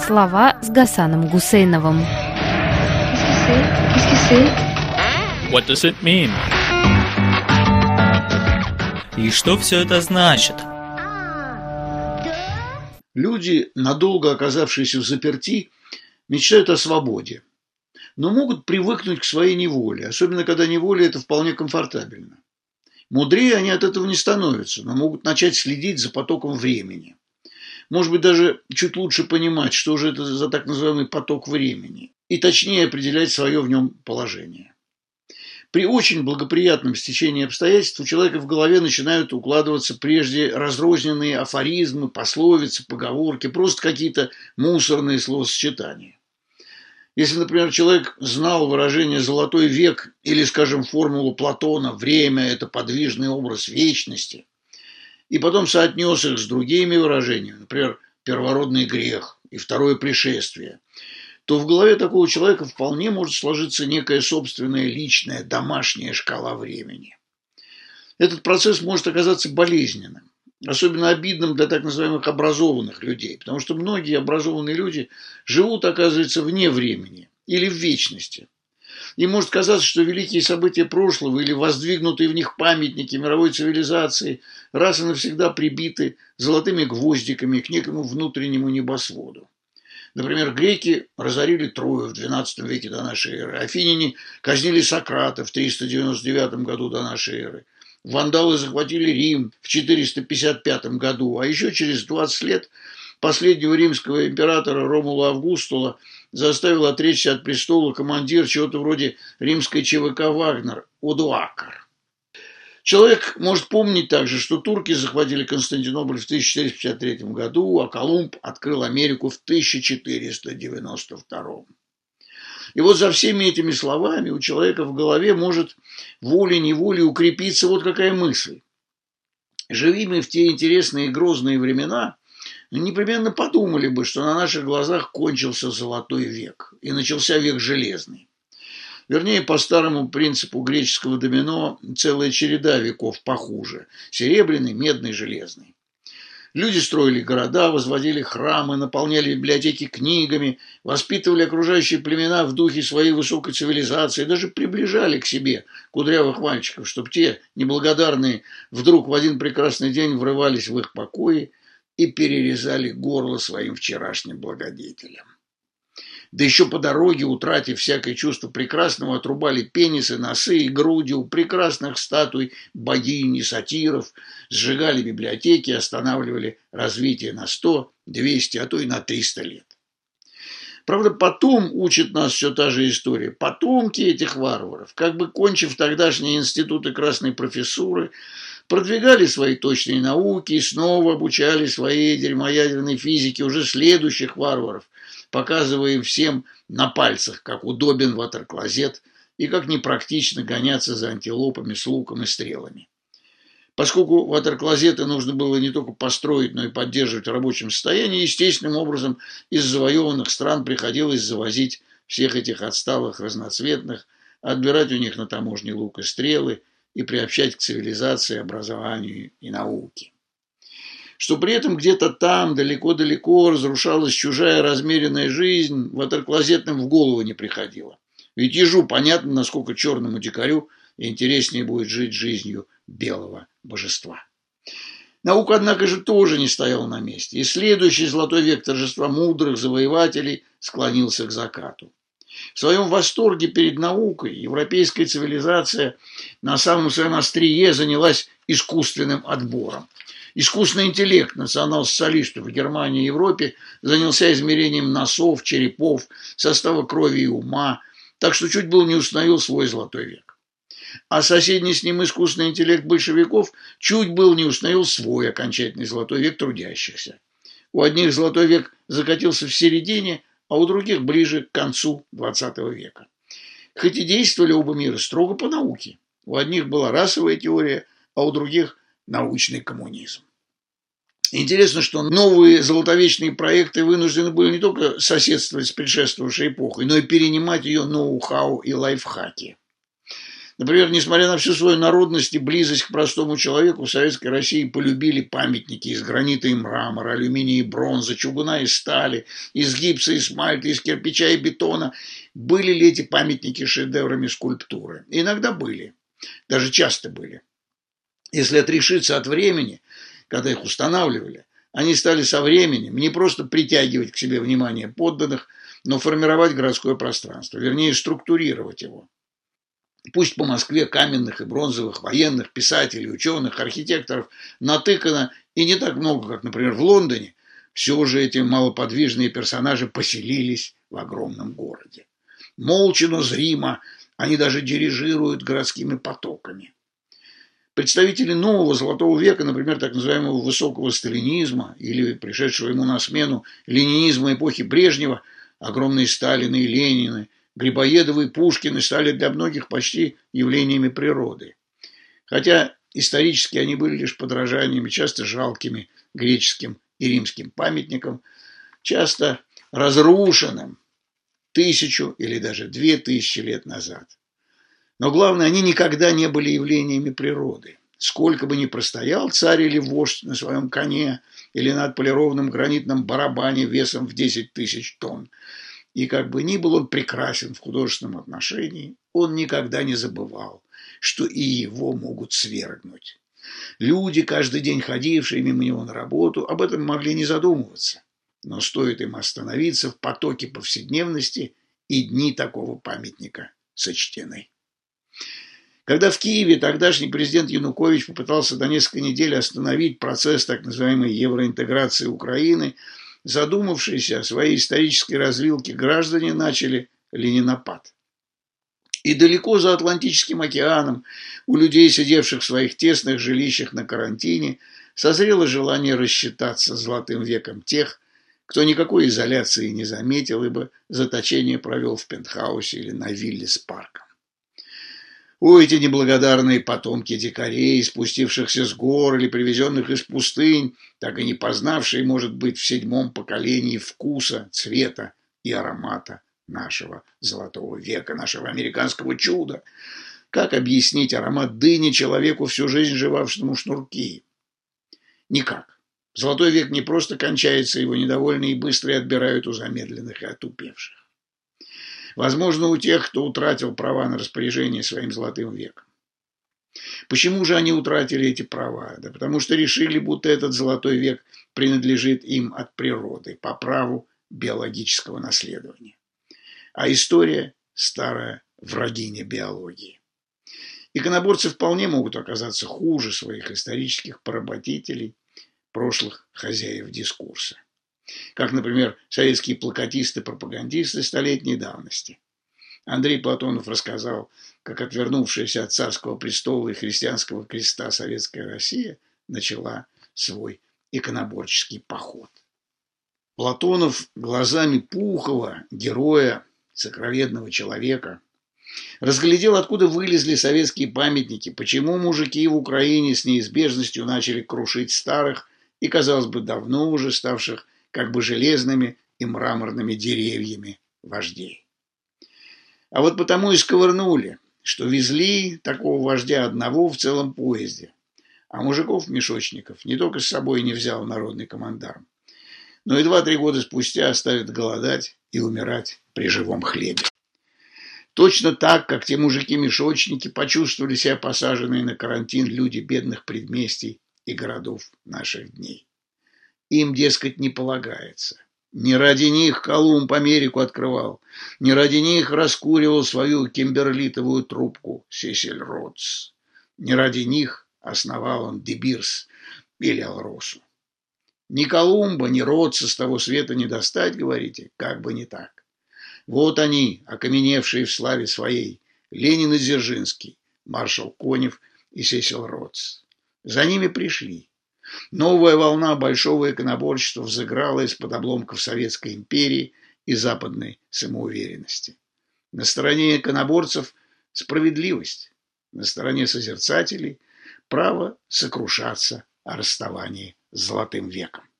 Слова с Гасаном Гусейновым. What does it mean? И что все это значит? Люди, надолго оказавшиеся в заперти, мечтают о свободе, но могут привыкнуть к своей неволе, особенно когда неволя это вполне комфортабельно. Мудрее они от этого не становятся, но могут начать следить за потоком времени. Может быть, даже чуть лучше понимать, что же это за так называемый поток времени, и точнее определять свое в нем положение. При очень благоприятном стечении обстоятельств у человека в голове начинают укладываться прежде разрозненные афоризмы, пословицы, поговорки, просто какие-то мусорные словосочетания. Если, например, человек знал выражение «золотой век» или, скажем, формулу Платона «время – это подвижный образ вечности», и потом соотнес их с другими выражениями, например, «первородный грех» и «второе пришествие», то в голове такого человека вполне может сложиться некая собственная личная домашняя шкала времени. Этот процесс может оказаться болезненным, особенно обидным для так называемых образованных людей, потому что многие образованные люди живут, оказывается, вне времени или в вечности. Им может казаться, что великие события прошлого или воздвигнутые в них памятники мировой цивилизации раз и навсегда прибиты золотыми гвоздиками к некому внутреннему небосводу. Например, греки разорили Трою в XII веке до нашей эры, афиняне казнили Сократа в 399 году до нашей эры, вандалы захватили Рим в 455 году, а еще через 20 лет последнего римского императора Ромула Августула заставил отречься от престола командир чего-то вроде римской ЧВК «Вагнер» Одуакр. Человек может помнить также, что турки захватили Константинополь в 1453 году, а Колумб открыл Америку в 1492. И вот за всеми этими словами у человека в голове может волей-неволей укрепиться вот какая мысль. Живи мы в те интересные и грозные времена, непременно подумали бы, что на наших глазах кончился золотой век и начался век железный. Вернее, по старому принципу греческого домино, целая череда веков похуже – серебряный, медный, железный. Люди строили города, возводили храмы, наполняли библиотеки книгами, воспитывали окружающие племена в духе своей высокой цивилизации, даже приближали к себе кудрявых мальчиков, чтобы те, неблагодарные, вдруг в один прекрасный день врывались в их покои и перерезали горло своим вчерашним благодетелям. Да еще по дороге, утратив всякое чувство прекрасного, отрубали пенисы, носы и груди у прекрасных статуй богинь и сатиров, сжигали библиотеки, останавливали развитие на 100, 200, а то и на 300 лет. Правда, потом учит нас все та же история. Потомки этих варваров, как бы кончив тогдашние институты красной профессуры, продвигали свои точные науки и снова обучали своей дерьмоядерной физике уже следующих варваров, показывая им всем на пальцах, как удобен ватерклозет и как непрактично гоняться за антилопами с луком и стрелами. Поскольку ватерклозеты нужно было не только построить, но и поддерживать в рабочем состоянии, естественным образом из завоеванных стран приходилось завозить всех этих отсталых разноцветных, отбирать у них на таможне лук и стрелы и приобщать к цивилизации, образованию и науке. Что при этом где-то там, далеко-далеко, разрушалась чужая размеренная жизнь, ватерклозетным в голову не приходило. Ведь ежу понятно, насколько черному дикарю интереснее будет жить жизнью белого божества. Наука, однако же, тоже не стояла на месте, и следующий золотой век торжества мудрых завоевателей склонился к закату. В своем восторге перед наукой европейская цивилизация на самом своем острие занялась искусственным отбором. Искусственный интеллект национал-социалистов в Германии и Европе занялся измерением носов, черепов, состава крови и ума, так что чуть было не установил свой золотой век. А соседний с ним искусственный интеллект большевиков чуть было не установил свой окончательный золотой век трудящихся. У одних золотой век закатился в середине, а у других ближе к концу XX века. Хоть и действовали оба мира строго по науке. У одних была расовая теория, а у других – научный коммунизм. Интересно, что новые золотовечные проекты вынуждены были не только соседствовать с предшествовавшей эпохой, но и перенимать ее ноу-хау и лайфхаки. Например, несмотря на всю свою народность и близость к простому человеку, в Советской России полюбили памятники из гранита и мрамора, алюминия и бронзы, чугуна и стали, из гипса и смальта, из кирпича и бетона. Были ли эти памятники шедеврами скульптуры? Иногда были, даже часто были. Если отрешиться от времени, когда их устанавливали, они стали со временем не просто притягивать к себе внимание подданных, но формировать городское пространство, вернее, структурировать его. Пусть по Москве каменных и бронзовых военных, писателей, ученых, архитекторов натыкано и не так много, как, например, в Лондоне, все же эти малоподвижные персонажи поселились в огромном городе. Молча, но зримо они даже дирижируют городскими потоками. Представители нового золотого века, например, так называемого высокого сталинизма или пришедшего ему на смену ленинизма эпохи Брежнева, огромные Сталины и Ленины, Грибоедовы и Пушкины стали для многих почти явлениями природы. Хотя исторически они были лишь подражаниями, часто жалкими греческим и римским памятникам, часто разрушенным 1000 или даже 2000 лет назад. Но главное, они никогда не были явлениями природы. Сколько бы ни простоял царь или вождь на своем коне или на отполированном гранитном барабане весом в 10 000 тонн, и как бы ни был он прекрасен в художественном отношении, он никогда не забывал, что и его могут свергнуть. Люди, каждый день ходившие мимо него на работу, об этом могли не задумываться. Но стоит им остановиться в потоке повседневности, и дни такого памятника сочтены. Когда в Киеве тогдашний президент Янукович попытался до несколько недель остановить процесс так называемой евроинтеграции Украины, задумавшиеся о своей исторической развилке граждане начали ленинопад. И далеко за Атлантическим океаном у людей, сидевших в своих тесных жилищах на карантине, созрело желание рассчитаться с золотым веком тех, кто никакой изоляции не заметил, ибо заточение провел в пентхаусе или на вилле с парком. О, эти неблагодарные потомки дикарей, спустившихся с гор или привезенных из пустынь, так и не познавшие, может быть, в 7-м поколении вкуса, цвета и аромата нашего золотого века, нашего американского чуда. Как объяснить аромат дыни человеку, всю жизнь жевавшему шнурки? Никак. Золотой век не просто кончается, его недовольные и быстрые отбирают у замедленных и отупевших. Возможно, у тех, кто утратил права на распоряжение своим золотым веком. Почему же они утратили эти права? Да потому что решили, будто этот золотой век принадлежит им от природы, по праву биологического наследования. А история – старая врагиня биологии. Иконоборцы вполне могут оказаться хуже своих исторических поработителей, прошлых хозяев дискурса. Как, например, советские плакатисты-пропагандисты столетней давности. Андрей Платонов рассказал, как отвернувшаяся от царского престола и христианского креста советская Россия начала свой иконоборческий поход. Платонов глазами Пухова, героя, сокровенного человека, разглядел, откуда вылезли советские памятники, почему мужики в Украине с неизбежностью начали крушить старых и, казалось бы, давно уже ставших как бы железными и мраморными деревьями вождей. А вот потому и сковырнули, что везли такого вождя одного в целом поезде, а мужиков-мешочников не только с собой не взял народный командарм, но и 2-3 года спустя оставят голодать и умирать при живом хлебе. Точно так, как те мужики-мешочники почувствовали себя посаженные на карантин люди бедных предместий и городов наших дней. Им, дескать, не полагается. Не ради них Колумб Америку открывал, не ради них раскуривал свою кимберлитовую трубку Сесиль Ротс, не ради них основал он Дебирс или Алросу. Ни Колумба, ни Ротса с того света не достать, говорите, как бы не так. Вот они, окаменевшие в славе своей, Ленин и Дзержинский, маршал Конев и Сесиль Ротс. За ними пришли. Новая волна большого иконоборчества взыграла из-под обломков Советской империи и западной самоуверенности. На стороне иконоборцев справедливость, на стороне созерцателей право сокрушаться о расставании с золотым веком.